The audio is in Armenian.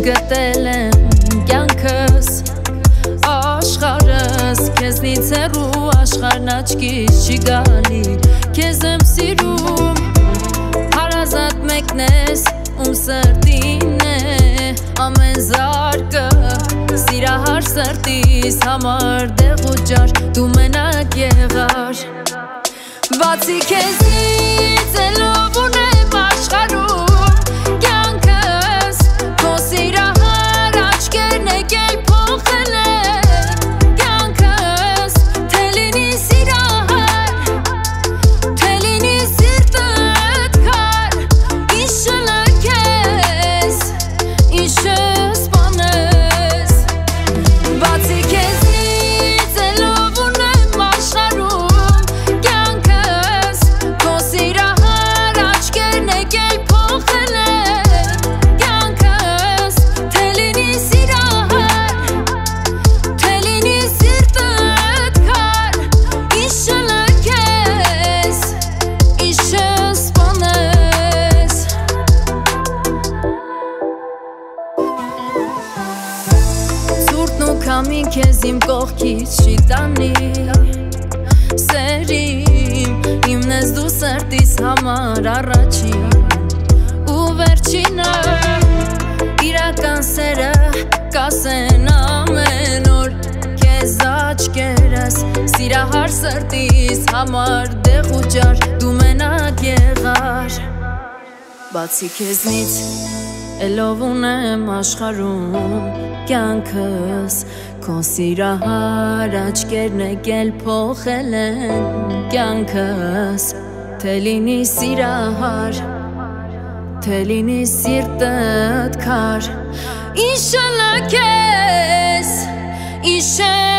Գտել եմ կյանքս աշխարհս քեզնից հեռու աշխարհն աչքից չի գալի Քեզ եմ սիրում հարազատ մեկն ես ում սրտին է ամեն զարկը սիրահար սրտիս համար դեղ ու ջար դու մենակ եղար Բացի քեզից ելով ունեմ աշխարհում կյանքս քո սիրահար աչքերն եկել փոխել են կյանքս թե լինի սիրահար թե լինի սիրտդ քար իշը լքես իշը սպանես Բացի քեզից ելով ունեմ աշխարհում կյանքս քո սիրահար աչքերն եկել փոխել են կյանքս թե լինի սիրահար թե լինի սիրտդ քար իշը լքես իշը սպանես Ցուրտն ու քամին քեզ իմ կողքից չի տանի Սերիմ իմն ես դու սրտիս համար առաջին ու վերջինը Իրական սերը կասեն ամեն օր Քեզ աչքերս սիրահար սրտիս համար դեղ ու ջար դու մենակ եղար Բացի քեզնից Էլով ունեմ աշխարհում կյանքս Քո սիրահար աչքերն եկել փոխել են կյանքս Թե լինի սիրահար Թե լինի սիրտդ քար Իշը լքես Իշը